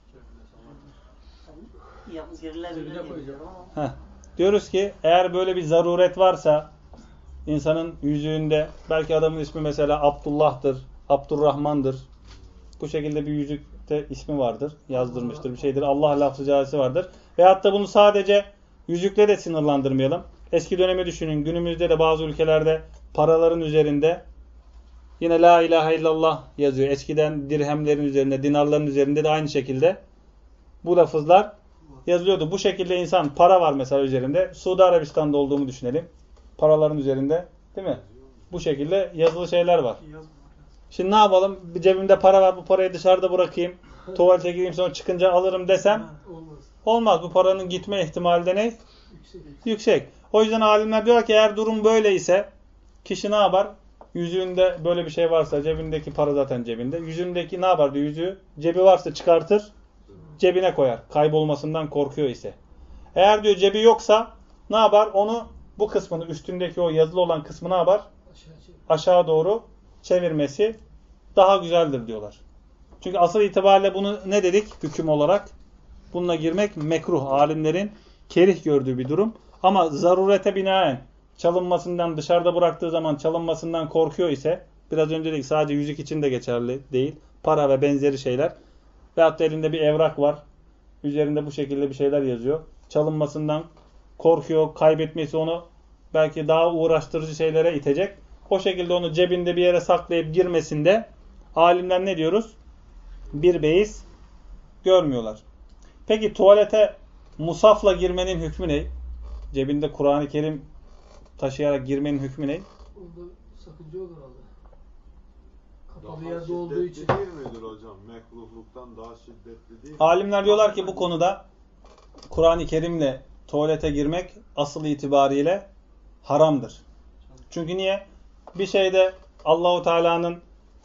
S4: Girilebilir ama.
S1: Diyoruz ki eğer böyle bir zaruret varsa insanın yüzüğünde, belki adamın ismi mesela Abdullah'tır, Abdurrahman'dır. Bu şekilde bir yüzükte ismi vardır, yazdırmıştır, bir şeydir. Allah lafzı celalesi vardır. Veyahut da bunu sadece yüzükle de sınırlandırmayalım. Eski dönemi düşünün. Günümüzde de bazı ülkelerde paraların üzerinde yine La ilahe illallah yazıyor. Eskiden dirhemlerin üzerinde, dinarların üzerinde de aynı şekilde bu lafızlar yazılıyordu. Bu şekilde insan para var mesela üzerinde. Suudi Arabistan'da olduğumu düşünelim. Paraların üzerinde. Değil mi? Bu şekilde yazılı şeyler var. Şimdi ne yapalım? Bir cebimde para var. Bu parayı dışarıda bırakayım. Tuvalete gireyim sonra çıkınca alırım desem olmaz. Bu paranın gitme ihtimali de ne? Yüksek. O yüzden alimler diyor ki eğer durum böyleyse kişi ne yapar? Yüzüğünde böyle bir şey varsa cebindeki para zaten cebinde. Yüzündeki ne yapar diyor yüzüğü? Cebi varsa çıkartır. Cebine koyar. Kaybolmasından korkuyor ise. Eğer diyor cebi yoksa ne yapar? Onu bu kısmını üstündeki o yazılı olan kısmı ne yapar? Aşağı doğru çevirmesi daha güzeldir diyorlar. Çünkü asıl itibariyle bunu ne dedik hüküm olarak? Bununla girmek mekruh. Alimlerin kerih gördüğü bir durum. Ama zarurete binaen çalınmasından dışarıda bıraktığı zaman çalınmasından korkuyor ise biraz önce dedik sadece yüzük için de geçerli değil. Para ve benzeri şeyler. Veyahut da elinde bir evrak var. Üzerinde bu şekilde bir şeyler yazıyor. Çalınmasından korkuyor. Kaybetmesi onu belki daha uğraştırıcı şeylere itecek. O şekilde onu cebinde bir yere saklayıp girmesinde alimler ne diyoruz? Bir beis görmüyorlar. Peki tuvalete musafla girmenin hükmü ne? Cebinde Kur'an-ı Kerim taşıyarak girmenin hükmü ne?
S7: Onda sakınca olur herhalde. Kapalı
S5: Daha
S7: yerde olduğu için.
S5: şiddetli değil midir hocam? Mekruhluktan daha şiddetli değil mi?
S1: Alimler diyorlar ki bu konuda Kur'an-ı Kerim'le tuvalete girmek asıl itibariyle haramdır. Çünkü niye? Bir şeyde Allahu Teala'nın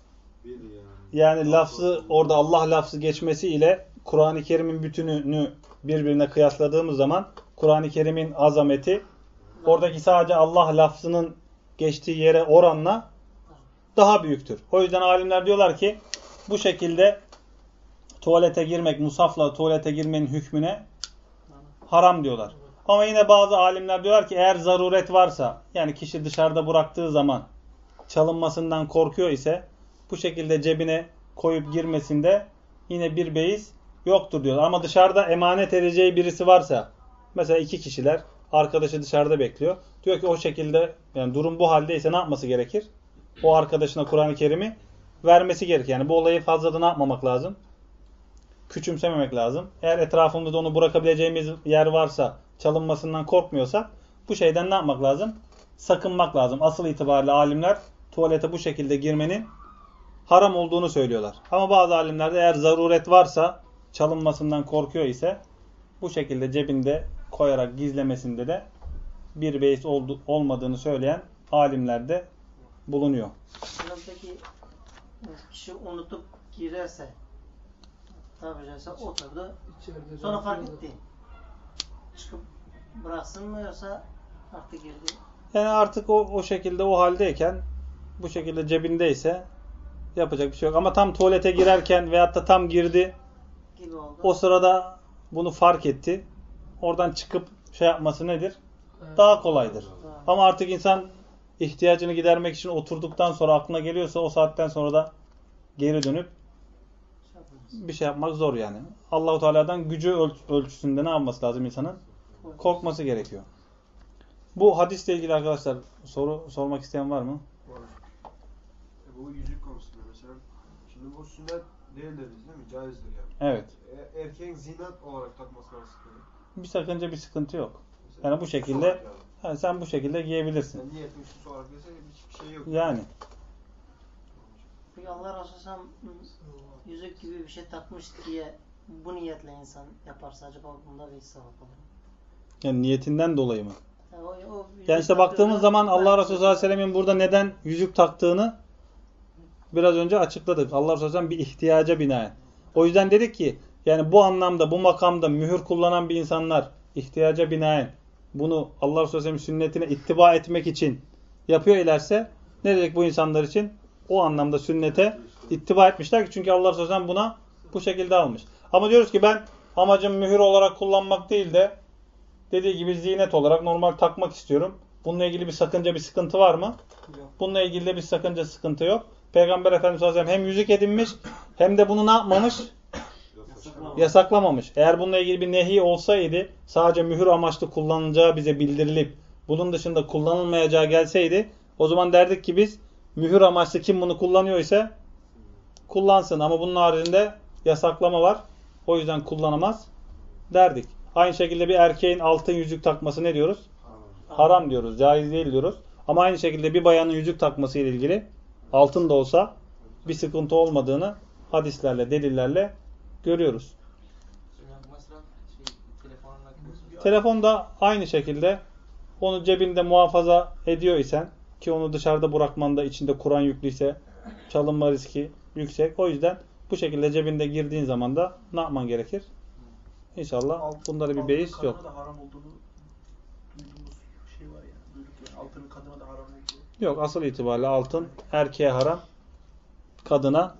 S1: yani lafzı orada Allah lafzı geçmesi ile Kur'an-ı Kerim'in bütününü birbirine kıyasladığımız zaman Kur'an-ı Kerim'in azameti oradaki sadece Allah lafzının geçtiği yere oranla daha büyüktür. O yüzden alimler diyorlar ki bu şekilde tuvalete girmek, musafla tuvalete girmenin hükmüne haram diyorlar. Ama yine bazı alimler diyorlar ki eğer zaruret varsa yani kişi dışarıda bıraktığı zaman çalınmasından korkuyor ise bu şekilde cebine koyup girmesinde yine bir beis yoktur diyorlar. Ama dışarıda emanet edeceği birisi varsa mesela iki kişiler arkadaşı dışarıda bekliyor. Diyor ki o şekilde yani durum bu haldeyse ne yapması gerekir? O arkadaşına Kur'an-ı Kerim'i vermesi gerekir. Yani bu olayı fazla da ne yapmamak lazım? Küçümsememek lazım. Eğer etrafımızda onu bırakabileceğimiz yer varsa çalınmasından korkmuyorsak bu şeyden ne yapmak lazım? Sakınmak lazım. Asıl itibariyle alimler tuvalete bu şekilde girmenin haram olduğunu söylüyorlar. Ama bazı alimler de eğer zaruret varsa çalınmasından korkuyor ise bu şekilde cebinde koyarak gizlemesinde de bir beis olmadığını söyleyen alimler de bulunuyor.
S4: Peki kişi unutup girerse tabi caizse oturdu sonra fark etti. Çıkıp bıraksın mı yoksa artık girdi?
S1: Yani artık o şekilde o haldeyken bu şekilde cebindeyse yapacak bir şey yok. Ama tam tuvalete girerken veyahut da tam girdi
S4: Gibi oldu.
S1: o sırada bunu fark etti. Oradan çıkıp şey yapması nedir? Daha kolaydır. Ama artık insan ihtiyacını gidermek için oturduktan sonra aklına geliyorsa o saatten sonra da geri dönüp bir şey yapmak zor yani. Allahu Teala'dan gücü ölçüsünde ne yapması lazım insanın? Korkması gerekiyor. Bu hadisle ilgili arkadaşlar soru sormak isteyen var mı?
S8: Var. Bu yüzük konusunda mesela. Şimdi bu sünnet değildir değil mi? Caizdir yani.
S1: Evet.
S8: Erkeğin zinat olarak takması lazım.
S1: Bir sakınca bir sıkıntı yok. Yani bu şekilde yani sen bu şekilde giyebilirsin.
S8: Yani niyetin süs olarak dese hiçbir şey yok.
S1: Yani.
S4: Peki Allah Resulü sen yüzük gibi bir şey takmış diye bu niyetle insan yaparsa acaba bunda bir sevap olur mu?
S1: Yani niyetinden dolayı mı?
S4: yüzük
S1: Yani işte baktığımız
S4: taktığında
S1: zaman Allah
S4: belki-
S1: Resulü sallallahu aleyhi ve sellem'in burada neden yüzük taktığını biraz önce açıkladık. Allah Resulü sallallahu aleyhi ve sellem bir ihtiyaca binaen. O yüzden dedik ki yani bu anlamda, bu makamda mühür kullanan bir insanlar ihtiyaca binaen bunu Allah Resulü sallallahu aleyhi ve sellem'in sünnetine ittiba etmek için yapıyor ilerse ne dedik bu insanlar için? O anlamda sünnete ittiba etmişler ki çünkü Allah Resulü sallallahu aleyhi ve sellem buna bu şekilde almış. Ama diyoruz ki ben amacım mühür olarak kullanmak değil de dediği gibi zinet olarak normal takmak istiyorum. Bununla ilgili bir sakınca, bir sıkıntı var mı?
S4: Yok.
S1: Bununla ilgili de bir sakınca, sıkıntı yok. Peygamber Efendimiz sallallahu aleyhi ve sellem hem yüzük edinmiş hem de bunu ne yapmamış? Yasaklamamış. Eğer bununla ilgili bir nehi olsaydı sadece mühür amaçlı kullanılacağı bize bildirilip bunun dışında kullanılmayacağı gelseydi o zaman derdik ki biz mühür amaçlı kim bunu kullanıyor ise kullansın. Ama bunun haricinde yasaklama var. O yüzden kullanamaz derdik. Aynı şekilde bir erkeğin altın yüzük takması ne diyoruz? Haram diyoruz. Caiz değil diyoruz. Ama aynı şekilde bir bayanın yüzük takması ile ilgili altın da olsa bir sıkıntı olmadığını hadislerle, delillerle görüyoruz.
S2: Mesela telefonla
S1: Telefon da aynı şekilde onu cebinde muhafaza ediyor isen ki onu dışarıda bırakmanda içinde Kur'an yüklüyse çalınma riski yüksek. O yüzden bu şekilde cebinde girdiğin zaman da ne yapman gerekir? İnşallah bunlara bir beis yok.
S3: Altının da haram olduğunu duyduğumuz şey var yani. Duyduk yani. Altının kadına da haram olduğu.
S1: Yok, asıl itibariyle altın erkeğe haram, kadına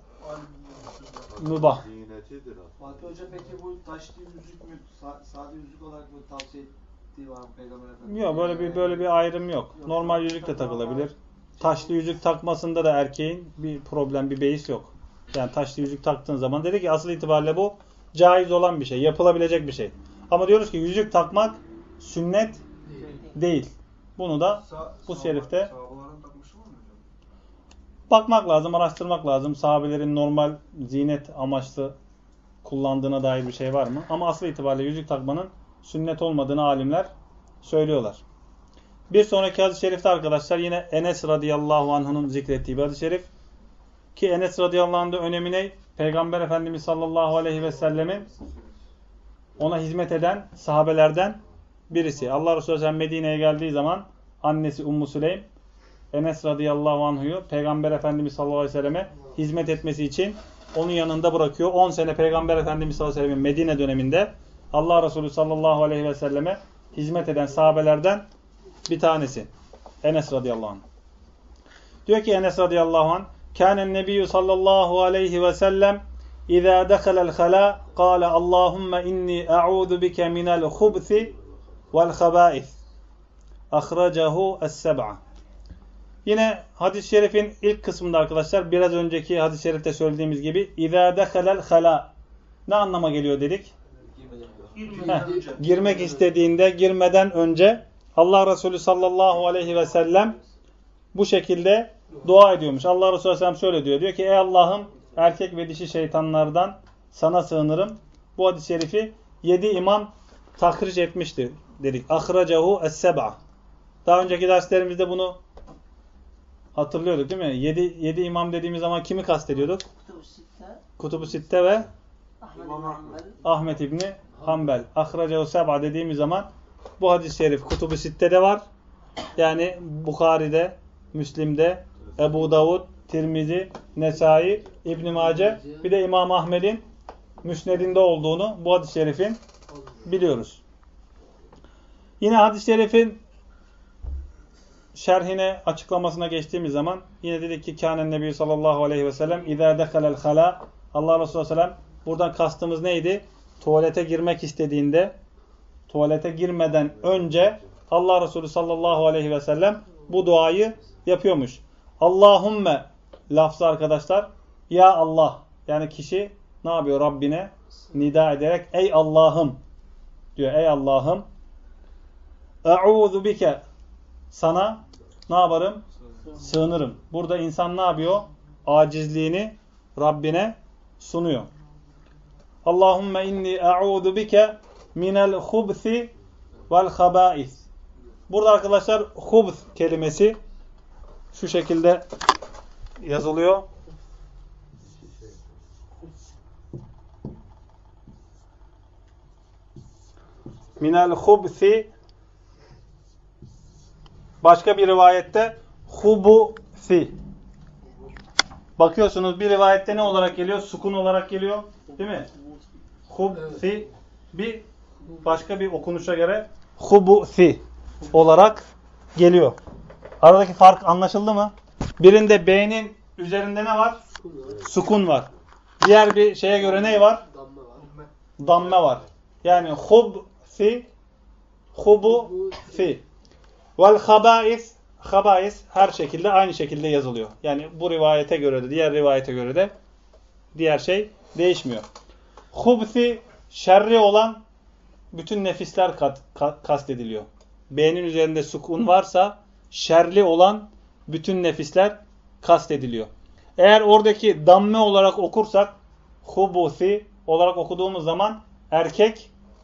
S1: mübah.
S5: Ziynetidir o.
S8: Fatih Hoca peki bu taşlı yüzük mü, sade yüzük olarak mı tavsiye ettiği var mı Peygamber Efendimiz?
S1: Yok, böyle bir ayrım yok. Normal yüzük de takılabilir. Taşlı yüzük takmasında da erkeğin bir problem, bir beis yok. Yani taşlı yüzük taktığın zaman dedi ki asıl itibariyle bu caiz olan bir şey, yapılabilecek bir şey. Ama diyoruz ki yüzük takmak sünnet değil. Bunu da bu şerifte
S8: Sahabaların takmışı var mı hocam?
S1: bakmak lazım, araştırmak lazım. Sahabelerin normal zinet amaçlı kullandığına dair bir şey var mı? Ama asıl itibariyle yüzük takmanın sünnet olmadığını alimler söylüyorlar. Bir sonraki hadis-i şerifte arkadaşlar yine Enes radıyallahu anh'ın zikrettiği bir hadis-i şerif. Ki Enes radıyallahu anh'ın önemi ne? Peygamber Efendimiz sallallahu aleyhi ve sellemin ona hizmet eden sahabelerden birisi. Allah Resulü Sellem Medine'ye geldiği zaman annesi Ummu Süleym Enes radıyallahu anh'u Peygamber Efendimiz sallallahu aleyhi ve selleme hizmet etmesi için onun yanında bırakıyor. 10 sene Peygamber Efendimiz sallallahu aleyhi ve sellemin Medine döneminde Allah Resulü sallallahu aleyhi ve selleme hizmet eden sahabelerden bir tanesi. Enes radıyallahu anh. Diyor ki Enes radıyallahu anh Kânen nebiyyü sallallahu aleyhi ve sellem İzâ dekhalel halâ kâle Allahümme inni e'ûzu bike minel hubthi vel habâith. Akhracahu es-seb'a. Yine hadis-i şerifin ilk kısmında arkadaşlar biraz önceki hadis-i şerifte söylediğimiz gibi İzâ dekhalel halâ ne anlama geliyor dedik? Girmek istediğinde, girmeden önce Allah Resulü sallallahu aleyhi ve sellem bu şekilde dua ediyormuş. Allah Resulü sallallahu aleyhi ve sellem şöyle diyor. Diyor ki ey Allah'ım erkek ve dişi şeytanlardan sana sığınırım. Bu hadis-i şerifi 7 imam tahric etmiştir dedik. Ahracahu es-seb'a. Daha önceki derslerimizde bunu hatırlıyorduk değil mi? 7 imam dediğimiz zaman kimi kastediyorduk? Kutubu Sitte ve Ahmet İbni Hanbel. Ahracahu seb'a dediğimiz zaman bu hadis-i şerif Kutubu Sitte'de var. Yani Bukhari'de, Müslim'de, Ebu Davud, Tirmizi, Nesai, İbn Mace, bir de İmam Ahmed'in Müsned'inde olduğunu bu hadis-i şerifin biliyoruz. Yine hadis-i şerifin şerhine, açıklamasına geçtiğimiz zaman yine dedik ki Kânen Nebi sallallahu aleyhi ve sellem İzâ dekhalel halâ Allah Resulü sallallahu aleyhi ve sellem buradan kastımız neydi? Tuvalete girmek istediğinde tuvalete girmeden önce Allah Resulü sallallahu aleyhi ve sellem bu duayı yapıyormuş. Allahümme lafzı arkadaşlar ya Allah yani kişi ne yapıyor Rabbine nida ederek ey Allah'ım diyor ey Allah'ım e'ûzu bike sana ne yaparım? Sığınırım. Burada insan ne yapıyor? Acizliğini Rabbine sunuyor. Allahümme inni e'ûzu bike minel hubthi vel habâith. Burada arkadaşlar hubth kelimesi şu şekilde yazılıyor. Minel hubthi başka bir rivayette hubuthi. Bakıyorsunuz bir rivayette ne olarak geliyor? Sukun olarak geliyor. Değil mi? Hubthi. Bir başka bir okunuşa göre hubuthi olarak geliyor. Aradaki fark anlaşıldı mı? Birinde B'nin üzerinde ne var? Sukun var. Diğer bir şeye göre ne var? Damme var. Yani hubthi, hubuthi. Vel habâis, habâis her şekilde aynı şekilde yazılıyor. Yani bu rivayete göre de diğer rivayete göre de diğer şey değişmiyor. Hubthi şerri olan bütün nefisler kastediliyor. B'nin üzerinde sukun varsa şerli olan bütün nefisler kastediliyor. Eğer oradaki damme olarak okursak hubuthi olarak okuduğumuz zaman erkek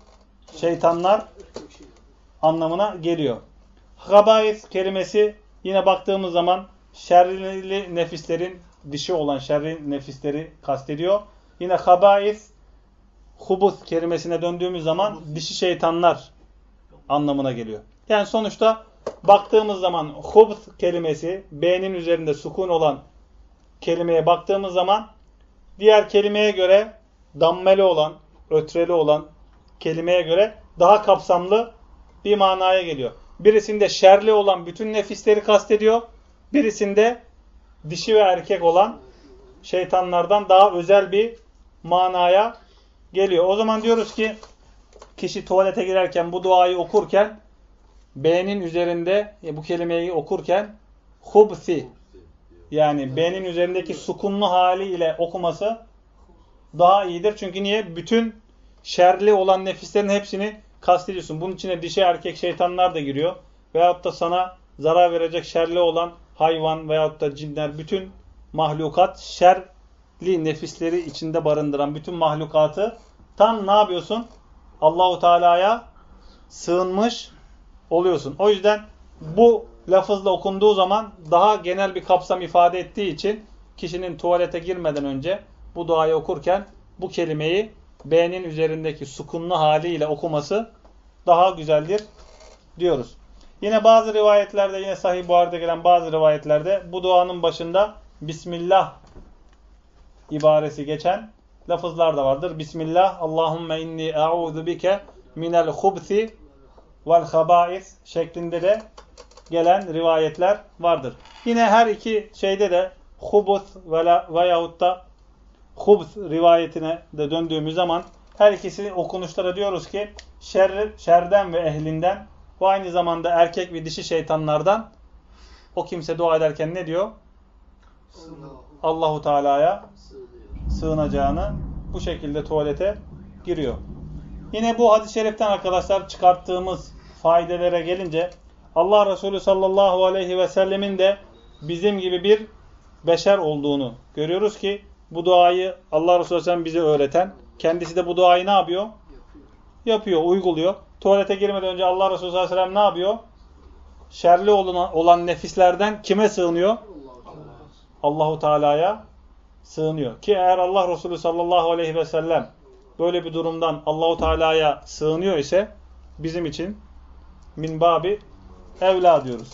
S1: şeytanlar anlamına geliyor. Habais kelimesi yine baktığımız zaman şerli nefislerin dişi olan şerri nefisleri kastediyor. Yine habais hubus kelimesine döndüğümüz zaman dişi şeytanlar anlamına geliyor. Yani sonuçta baktığımız zaman hubus kelimesi B'nin üzerinde sukun olan kelimeye baktığımız zaman diğer kelimeye göre dammeli olan, ötreli olan kelimeye göre daha kapsamlı bir manaya geliyor. Birisinde şerli olan bütün nefisleri kastediyor. Birisinde dişi ve erkek olan şeytanlardan daha özel bir manaya geliyor. O zaman diyoruz ki kişi tuvalete girerken bu duayı okurken B'nin üzerinde bu kelimeyi okurken hubsi yani B'nin üzerindeki sukunlu haliyle okuması daha iyidir. Çünkü niye? Bütün şerli olan nefislerin hepsini kastediyorsun. Bunun içine dişi erkek şeytanlar da giriyor. Veyahut da sana zarar verecek şerli olan hayvan veyahut da cinler, bütün mahlukat şerli nefisleri içinde barındıran bütün mahlukatı tam ne yapıyorsun? Allahu Teala'ya sığınmış oluyorsun. O yüzden bu lafızla okunduğu zaman daha genel bir kapsam ifade ettiği için kişinin tuvalete girmeden önce bu duayı okurken bu kelimeyi B'nin üzerindeki sukunlu haliyle okuması daha güzeldir diyoruz. Yine bazı rivayetlerde, yine Sahih Buhari'de gelen bazı rivayetlerde bu duanın başında Bismillah ibaresi geçen lafızlar da vardır. Bismillah, Allahümme inni e'udhu bike minel hubsi vel habais şeklinde de gelen rivayetler vardır. Yine her iki şeyde de hubus veyahut da hubs rivayetine de döndüğümüz zaman her ikisi okunuşlara diyoruz ki şerden ve ehlinden ve aynı zamanda erkek ve dişi şeytanlardan o kimse dua ederken ne diyor? Allahu Teala'ya sığınacağını bu şekilde tuvalete giriyor. Yine bu hadis-i şeriften arkadaşlar çıkarttığımız faydelere gelince Allah Resulü sallallahu aleyhi ve sellemin de bizim gibi bir beşer olduğunu görüyoruz ki bu duayı Allah Resulü sallallahu bize öğreten, kendisi de bu duayı ne yapıyor? Yapıyor, uyguluyor. Tuvalete girmeden önce Allah Resulü sallallahu aleyhi ve sellem ne yapıyor? Şerli olan nefislerden kime sığınıyor? Allahu Teala'ya sığınıyor. Ki eğer Allah Resulü sallallahu aleyhi ve sellem böyle bir durumdan Allahu Teala'ya sığınıyor ise bizim için minbabi evla diyoruz.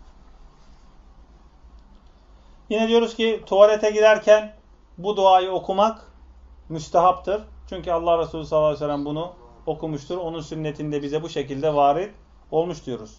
S1: Yine diyoruz ki tuvalete giderken bu duayı okumak müstehaptır. Çünkü Allah Resulü sallallahu aleyhi ve sellem bunu okumuştur. Onun sünnetinde bize bu şekilde varit olmuş diyoruz.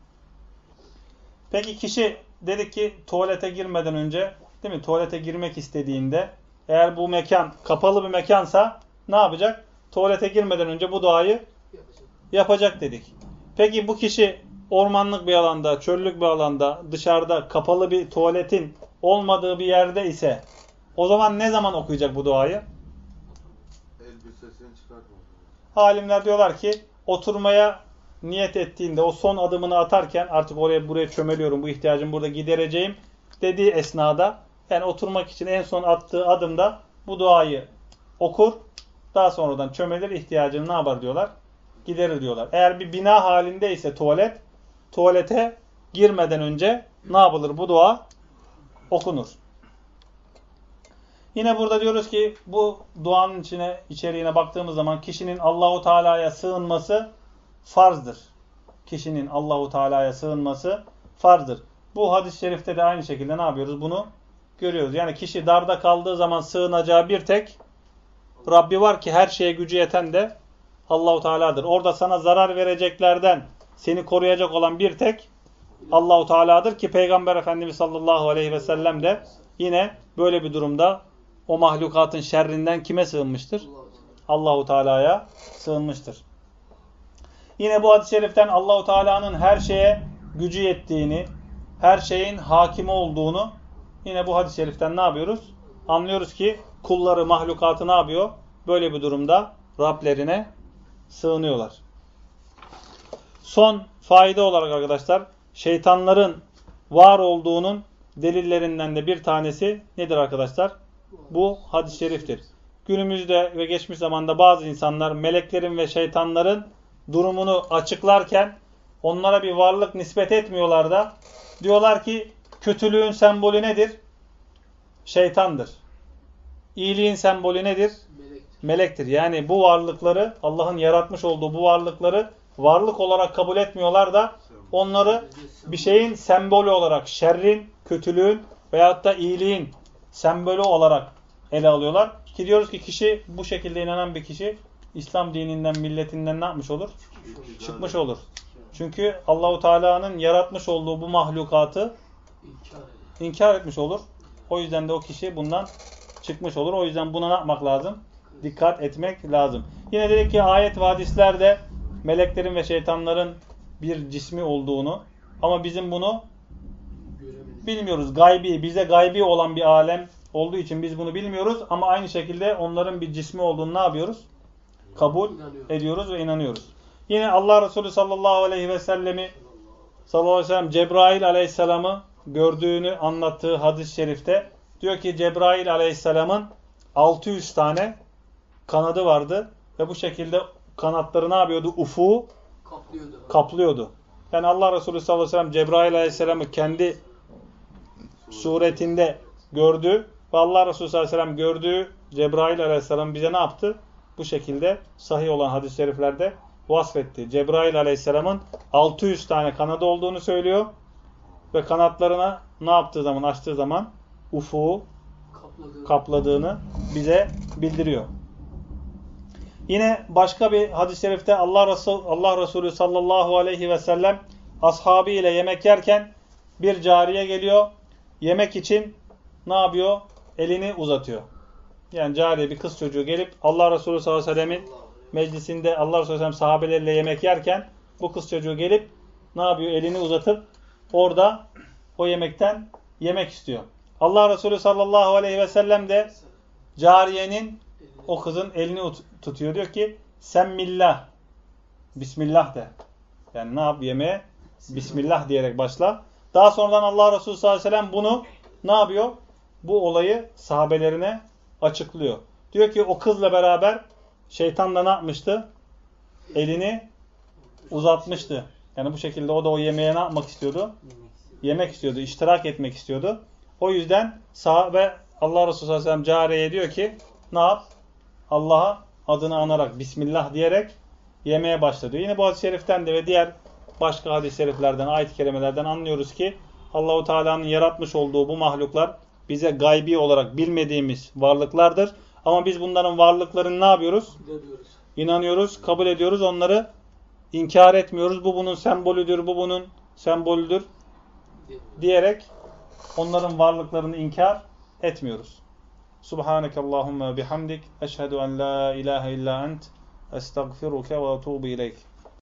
S1: Peki kişi dedik ki tuvalete girmeden önce, değil mi? Tuvalete girmek istediğinde eğer bu mekan kapalı bir mekansa ne yapacak? Tuvalete girmeden önce bu duayı yapacak dedik. Peki bu kişi ormanlık bir alanda, çöllük bir alanda, dışarıda kapalı bir tuvaletin olmadığı bir yerde ise o zaman ne zaman okuyacak bu duayı?
S5: Elbisesini çıkartma.
S1: Alimler diyorlar ki oturmaya niyet ettiğinde, o son adımını atarken artık buraya çömeliyorum, bu ihtiyacımı burada gidereceğim dediği esnada, yani oturmak için en son attığı adımda bu duayı okur. Daha sonradan çömelir, ihtiyacını ne yapar diyorlar? Giderir diyorlar. Eğer bir bina halinde ise tuvalete girmeden önce ne yapılır? Bu dua okunur. Yine burada diyoruz ki bu duanın içeriğine baktığımız zaman kişinin Allahu Teala'ya sığınması farzdır. Kişinin Allahu Teala'ya sığınması farzdır. Bu hadis-i şerifte de aynı şekilde ne yapıyoruz? Bunu görüyoruz. Yani kişi darda kaldığı zaman sığınacağı bir tek Rabbi var ki her şeye gücü yeten de Allahu Teala'dır. Orada sana zarar vereceklerden seni koruyacak olan bir tek Allahu Teala'dır ki Peygamber Efendimiz sallallahu aleyhi ve sellem de yine böyle bir durumda o mahlukatın şerrinden kime sığınmıştır? Allahu Teala'ya sığınmıştır. Yine bu hadis-i şeriften Allahu Teala'nın her şeye gücü yettiğini, her şeyin hakimi olduğunu yine bu hadis-i şeriften ne yapıyoruz? Anlıyoruz ki kulları, mahlukatı ne yapıyor? Böyle bir durumda Rablerine sığınıyorlar. Son fayda olarak arkadaşlar, şeytanların var olduğunun delillerinden de bir tanesi nedir arkadaşlar? Bu hadis-i şeriftir. Günümüzde ve geçmiş zamanda bazı insanlar meleklerin ve şeytanların durumunu açıklarken onlara bir varlık nispet etmiyorlar da diyorlar ki kötülüğün sembolü nedir? Şeytandır. İyiliğin sembolü nedir? Melektir. Yani bu varlıkları, Allah'ın yaratmış olduğu bu varlıkları varlık olarak kabul etmiyorlar da onları bir şeyin sembolü olarak, şerrin, kötülüğün veyahut da iyiliğin sembolü olarak ele alıyorlar. Ki diyoruz ki kişi, bu şekilde inanan bir kişi İslam dininden, milletinden ne yapmış olur? Çıkmış olur. Çünkü Allahu Teala'nın yaratmış olduğu bu mahlukatı inkar etmiş olur. O yüzden de o kişi bundan çıkmış olur. O yüzden buna ne yapmak lazım? Dikkat etmek lazım. Yine dedik ki ayet ve hadislerde meleklerin ve şeytanların bir cismi olduğunu, ama bizim bunu bilmiyoruz. Gaybi, bize gaybi olan bir alem olduğu için biz bunu bilmiyoruz, ama aynı şekilde onların bir cismi olduğunu ne yapıyoruz? Kabul ediyoruz ve inanıyoruz. Yine Allah Resulü sallallahu aleyhi ve sellem Cebrail aleyhisselamı gördüğünü anlattığı hadis-i şerifte diyor ki Cebrail aleyhisselamın 600 tane kanadı vardı ve bu şekilde kanatları ne yapıyordu? Ufuğu kaplıyordu. Yani Allah Resulü sallallahu aleyhi ve sellem Cebrail aleyhisselamı kendi suretinde gördü ve Allah Resulü sallallahu aleyhi ve sellem gördüğü Cebrail aleyhisselam bize ne yaptı? Bu şekilde sahih olan hadis-i şeriflerde vasfetti. Cebrail aleyhisselamın 600 tane kanadı olduğunu söylüyor ve kanatlarına ne yaptığı zaman, açtığı zaman ufuğu kapladığını bize bildiriyor. Yine başka bir hadis-i şerifte Allah Resulü sallallahu aleyhi ve sellem ashabı ile yemek yerken bir cariye geliyor. Yemek için ne yapıyor? Elini uzatıyor. Yani cariye, bir kız çocuğu gelip Allah Resulü sallallahu aleyhi ve sellemin meclisinde Allah Resulü sallallahu aleyhi ve sellem sahabeleriyle yemek yerken bu kız çocuğu gelip ne yapıyor? Elini uzatıp orada o yemekten yemek istiyor. Allah Resulü sallallahu aleyhi ve sellem de cariyenin, o kızın elini tutuyor. Diyor ki Semmillah, Bismillah de. Yani ne yap? Yemeğe Bismillah diyerek başla. Daha sonradan Allah Resulü sallallahu aleyhi ve sellem bunu ne yapıyor? Bu olayı sahabelerine açıklıyor. Diyor ki o kızla beraber şeytan da ne yapmıştı? Elini uzatmıştı. Yani bu şekilde o da o yemeğe ne yapmak istiyordu? Yemek istiyordu, iştirak etmek istiyordu. O yüzden sahabe Allah Resulü sallallahu aleyhi ve sellem cariyeye diyor ki ne yap? Allah'a adını anarak, Bismillah diyerek yemeye başladı. Yine bu hadis-i şeriften de ve diğer başka hadis-i şeriflerden, ayet-i kerimelerden anlıyoruz ki Allahu Teala'nın yaratmış olduğu bu mahluklar bize gaybi olarak bilmediğimiz varlıklardır. Ama biz bunların varlıklarını ne yapıyoruz? İnanıyoruz, kabul ediyoruz. Onları inkar etmiyoruz. Bu bunun sembolüdür, bu bunun sembolüdür diyerek onların varlıklarını inkar etmiyoruz. Subhanekallahumma bihamdik. Eşhedü en la ilahe illa ent. Estağfiruke ve etubu ileyk.